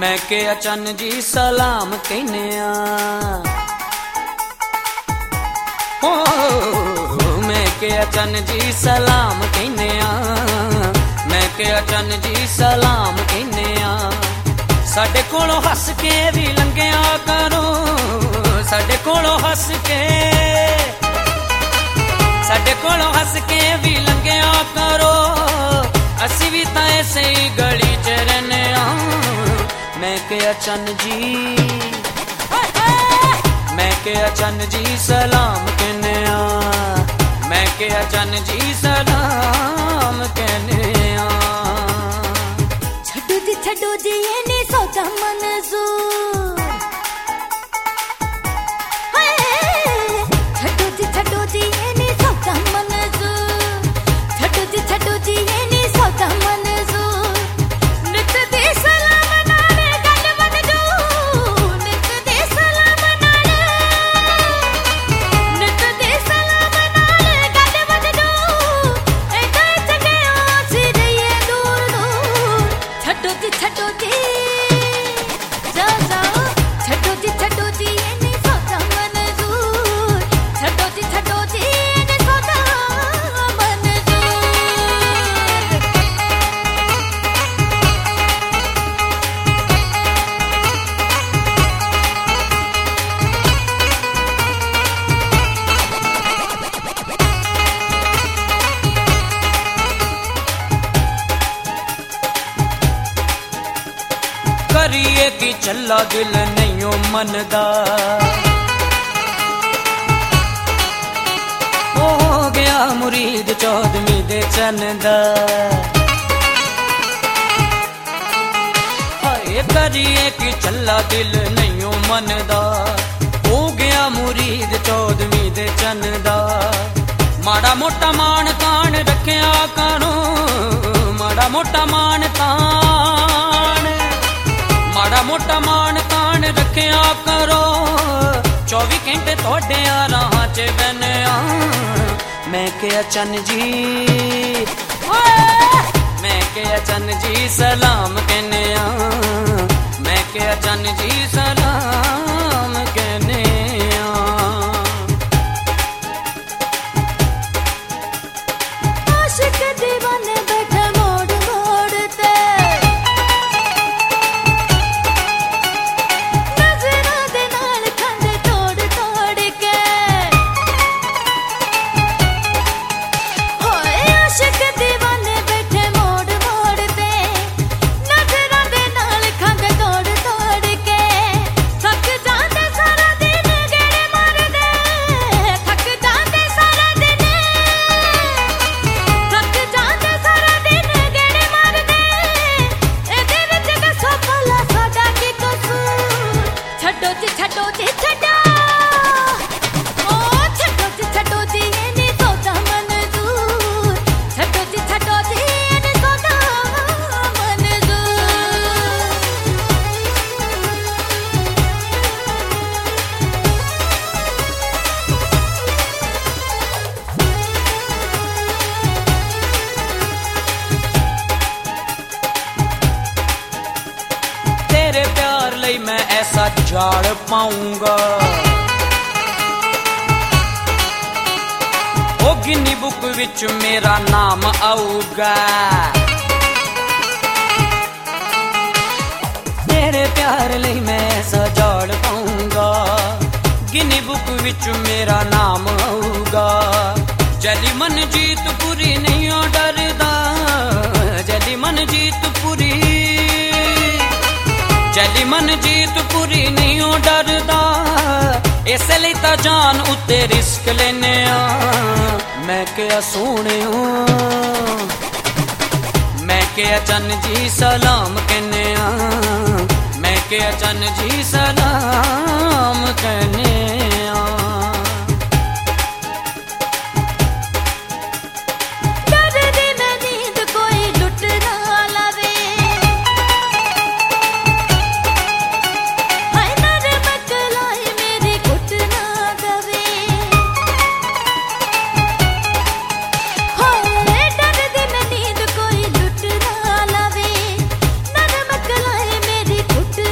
मैं के अचन जी सलाम कहने मैं के अचन जी सलाम कहने मैं के अचन जी सलाम कहने साडे कोलों हस के भी लंघिया करो साडे कोलों हस के साडे कोलों हस के भी लंघिया करो असी भी तां ऐसे ही गली च रहने मैं के अचन जी मैं के अचन जी सलाम कहने मैं के अचन जी सलाम कहने छड्डो जी ये नी सोचा मंजूर छड्डो जी ये नी सोचा मंजूर छड्डो जी ये नी सोचा मंजूर नित दे सलाम नाले गल बन जो नित दे सलाम नाले नित दे सलाम नाले गल बन जो ऐदा जगे आसी रहिए दूर दूर छड्डो जी जा जाओ छड्डो जी ये नी सोचा मंजूर छड्डो जी ये नी सोचा मंजूर करिए कि चला दिल नहीं मनदा हो गया मुरीद चौदवी दे चंदा हाय करिए कि चला दिल नहीं मनदा हो गया मुरीद चौदवी दे चंदा माड़ा मोटा मान तान रखिया करो माड़ा मोटा मान तान माड़ा मोटा मान तान रखिया करो 24 घंटे थोड़े राह च बने मैं के अचन जी मैं के अचन जी सलाम कहने मैं के अचन जी सलाम कहने आशिक दीवाने बैठे मोड़ मोड़ ते नजरां दे नाल खंडे तोड़ तोड़ के होए आशिक दीवाने बैठे मोड़ मोड़ ते नजरां दे नाल खंडे तोड़ तोड़ के थक जांदे सारा दिन गेड़े मारदे थक जांदे सारा दिन थक जांदे सारा दिन गेड़े मारदे एदे विच दसो भला साडा की कसूर छड्डो जी छड्डो ओ छड्डो जी ये नी सोचा मंजूर छड्डो जी ये नी सोचा मंजूर तेरे प्यार लई मैं ऐसा झाड़ पाऊंगा ओ गिनी बुक विच मेरा नाम आऊगा तेरे प्यार लई मैं ऐसा झाड़ पाऊंगा गिनी बुक विच मेरा नाम आऊगा जली मन जीत पूरी नहीं हो डरदा जली मन जीत पूरी जली मन जीत पूरी नहीं हो डरदा इसलिए ता जान उत्ते रिस्क लेने मैं क्या सोने मैं क्या अचन जी सलाम कहने मैं क्या अचन जी सलाम कहने डरदी मैं नींद कोई लुट ना लावे हाय नरम कलाई मेरी घुट ना दवे हाय डरदी मैं नींद कोई लुट ना लावे नरम कलाई मेरी घुट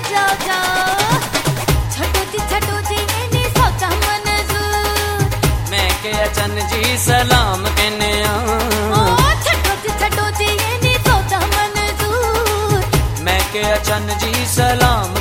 जाओ जाओ छटो जी ये नी सौदा मंजूर मैं के चन जी सलाम कहने ओ छटो जी ये नी सौदा मंजूर मैं के चन जी सलाम